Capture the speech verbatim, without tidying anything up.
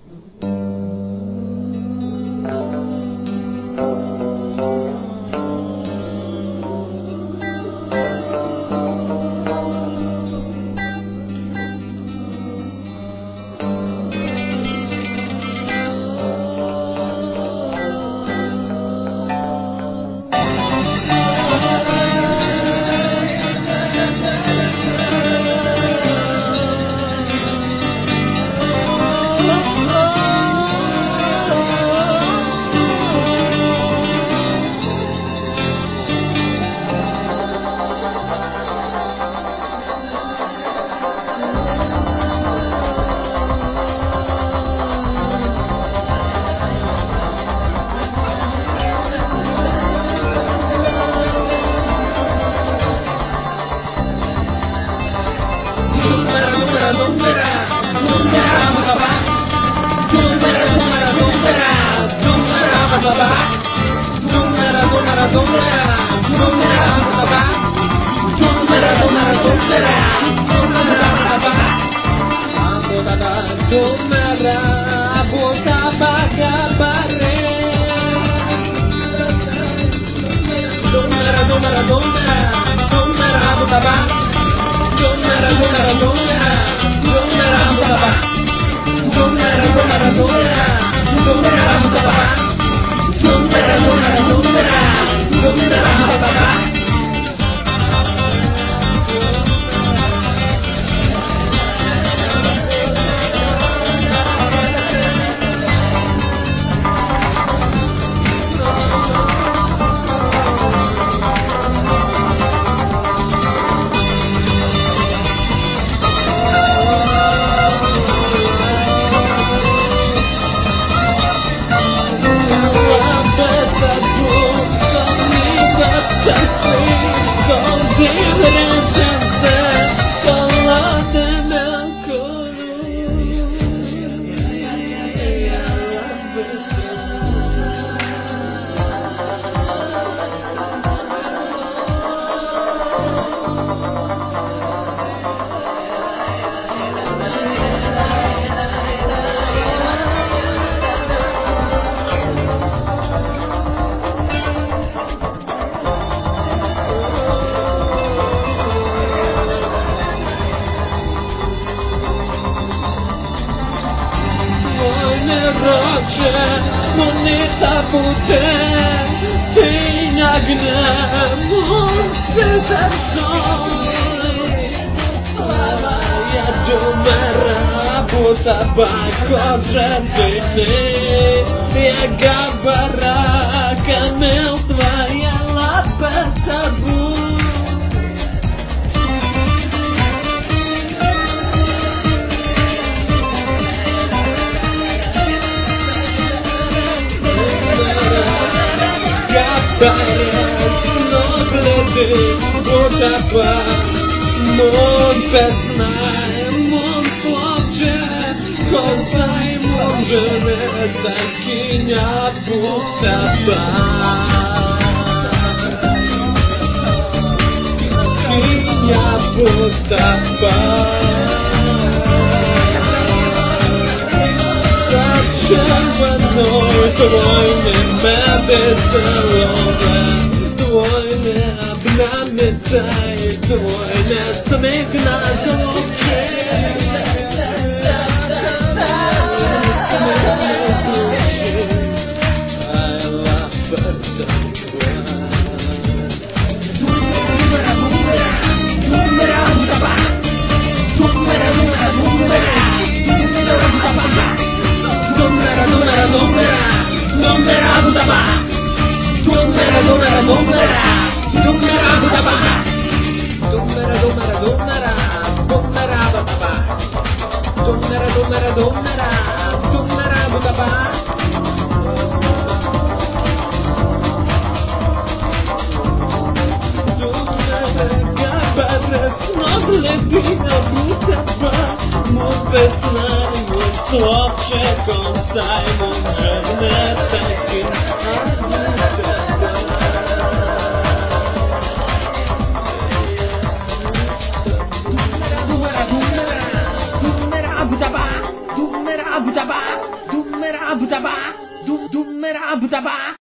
Moneta putem, tinha gnem, Слава до мера, будто похожа ты, я габара, камел твоя лапа табу. Budapa, mon pesnaj, mon słodcze, kąsaj możemy takinia Budapa. Takinia Budapa. Zaczerwoną dłonie me weselone, dłonie Namytaj dłonie samych na oczy. I love birds and słodsze kąsaj mądrzejne takie Dumera, dumera, dumera, dumera, dumera, dumera, ドゥンメラ豚バードゥンドゥンメラ豚バー